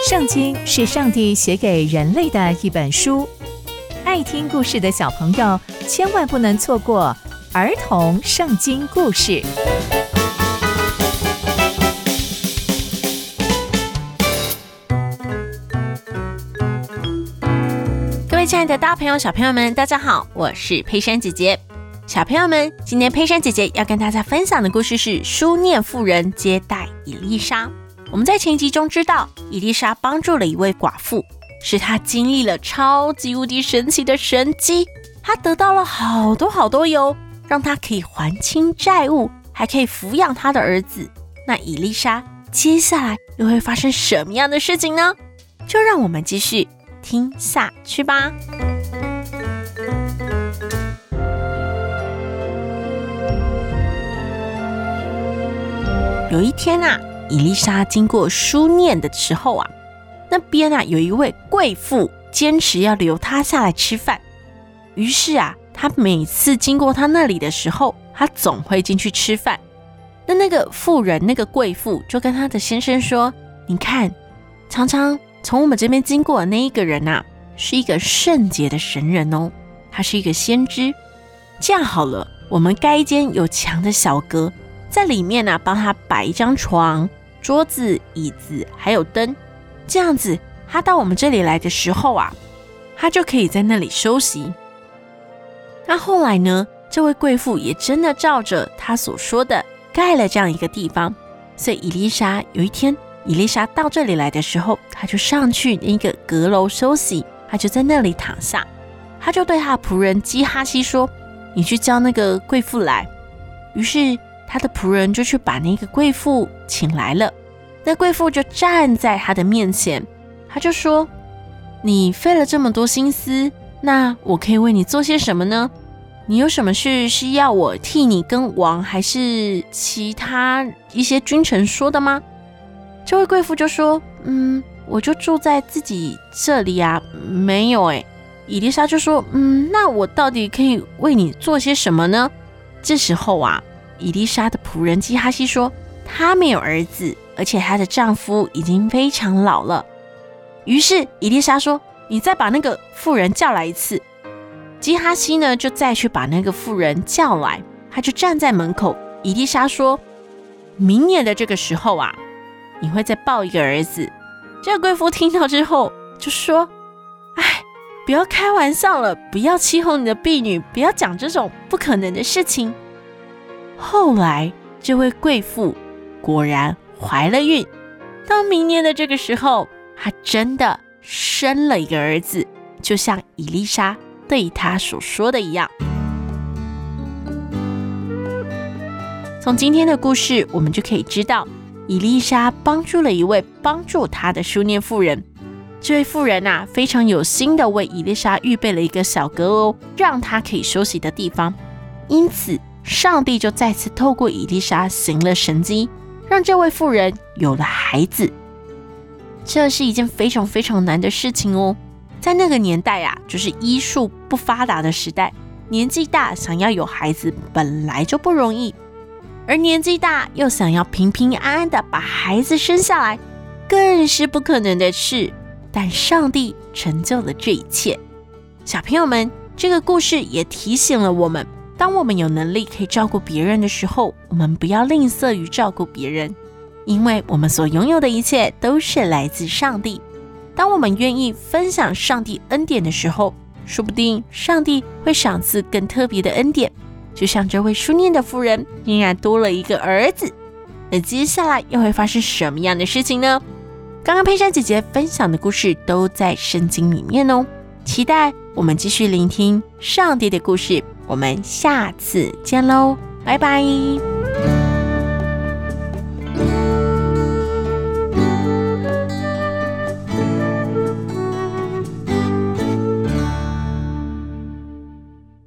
圣经是上帝写给人类的一本书，爱听故事的小朋友千万不能错过儿童圣经故事。 各位亲爱的大朋友小朋友们，大家好，我是佩珊姐姐。小朋友们，今天佩珊姐姐要跟大家分享的故事是书念妇人接待以利沙。我们在前集中知道，以利沙帮助了一位寡妇，使她经历了超级无敌神奇的神迹，她得到了好多油，让她可以还清债务，还可以抚养她的儿子。那以利沙接下来又会发生什么样的事情呢？就让我们继续听下去吧。有一天啊，以利沙经过书念的时候啊，那边啊有一位贵妇坚持要留她下来吃饭。于是啊，她每次经过她那里的时候，她总会进去吃饭。那个妇人，那个贵妇就跟她的先生说：“你看，常常从我们这边经过的那一个人啊，是一个圣洁的神人哦，他是一个先知。这样好了，我们盖一间有墙的小阁，在里面啊，帮他摆一张床、桌子、椅子，还有灯。这样子，他到我们这里来的时候啊，他就可以在那里休息。”那后来呢，这位贵妇也真的照着他所说的盖了这样一个地方。所以以利沙有一天，以利沙到这里来的时候，他就上去那个阁楼休息，他就在那里躺下。他就对他的仆人基哈西说：“你去叫那个贵妇来。”于是他的仆人就去把那个贵妇请来了。那贵妇就站在他的面前，他就说：“你费了这么多心思，那我可以为你做些什么呢？你有什么事是要我替你跟王还是其他一些君臣说的吗？”这位贵妇就说：“我就住在自己这里啊，没有欸。”以利沙就说：“那我到底可以为你做些什么呢？”这时候啊，以利沙的仆人基哈西说：“她没有儿子，而且她的丈夫已经非常老了。”于是以利沙说：“你再把那个妇人叫来一次。”基哈西呢，就再去把那个妇人叫来，他就站在门口。以利沙说：“明年的这个时候啊，你会再抱一个儿子。”这个贵妇听到之后就说：“哎，不要开玩笑了，不要欺哄你的婢女，不要讲这种不可能的事情。”后来这位贵妇果然怀了孕，到明年的这个时候，她真的生了一个儿子，就像以利沙对她所说的一样。从今天的故事，我们就可以知道，以利沙帮助了一位帮助他的书念妇人。这位妇人啊，非常有心的为以利沙预备了一个小阁楼，让他可以休息的地方。因此上帝就再次透过以利沙行了神迹，让这位妇人有了孩子。这是一件非常非常难的事情哦。在那个年代啊，就是医术不发达的时代，年纪大想要有孩子本来就不容易，而年纪大又想要平平安安的把孩子生下来，更是不可能的事。但上帝成就了这一切。小朋友们，这个故事也提醒了我们，当我们有能力可以照顾别人的时候，我们不要吝啬于照顾别人，因为我们所拥有的一切都是来自上帝。当我们愿意分享上帝恩典的时候，说不定上帝会赏赐更特别的恩典，就像这位书念的妇人竟然多了一个儿子。那接下来又会发生什么样的事情呢？刚刚佩珊姐姐分享的故事都在圣经里面哦，期待我们继续聆听上帝的故事。我们下次见喽，拜拜。